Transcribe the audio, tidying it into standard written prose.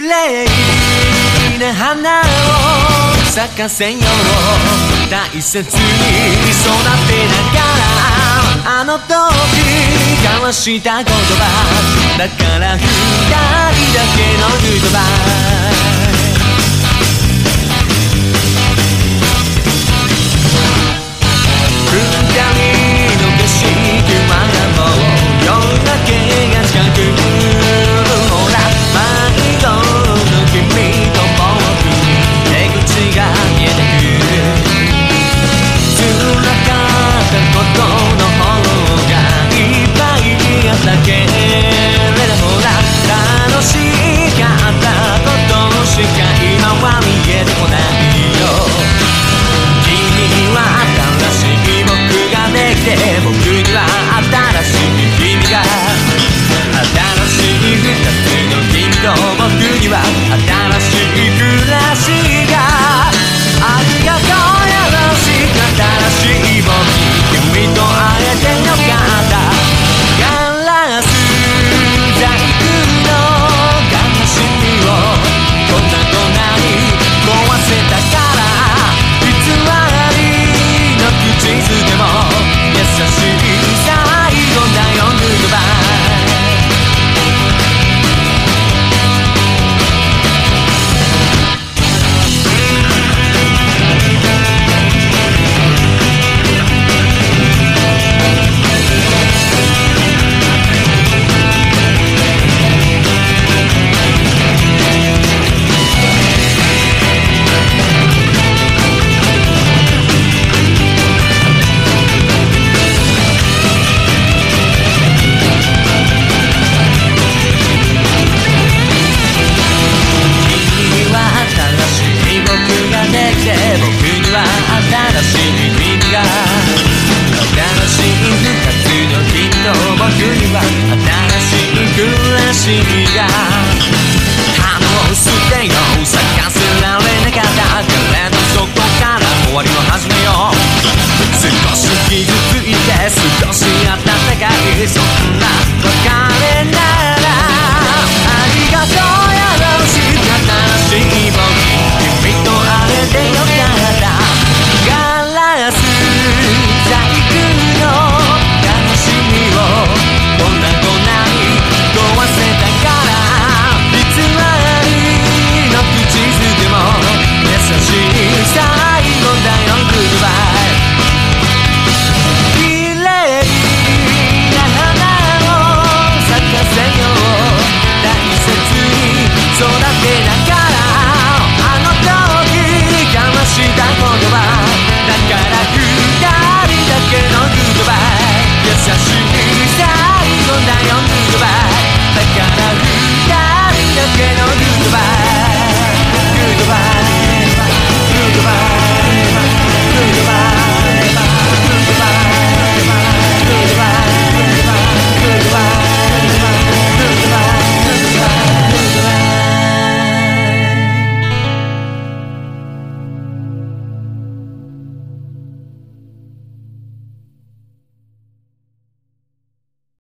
麗な花を咲かせよう、大切に育てながらあの時交わした言葉だから二人だけのグッドバイ。二人の景色はもう夜明けが近く、ほら迷子の君と僕に出口が見えてくる。辛かったことの方がいっぱいあったけれど、ほら楽しかったことしか今は見えてこないよ。君は新しい僕ができて、僕には新しい君が、新しい二つの君と僕には新しい暮らしが。ありがとうよろしく新しい僕、君と会えてよかった。ガラス細工の悲しみを粉々に壊せたから、偽りの口づけも優しい最後だよグッドバイ。僕には新しい君が、新しい二つの君と僕には新しい暮らしが。花を捨てよう咲かせられなかったけれど、そこから終わりを始めよう。少し傷ついて少し温かいそんな別れなら、ありがとうよろしく新しい僕、君と会えてよかった。ガラス細工の悲しみを粉々に壊せたから、偽りの口づけも優しい最後だよグッドバイ。綺麗な花を咲かせよう、大切に育てながらあの時交わした言葉だから二人だけのグッドバイ。優しい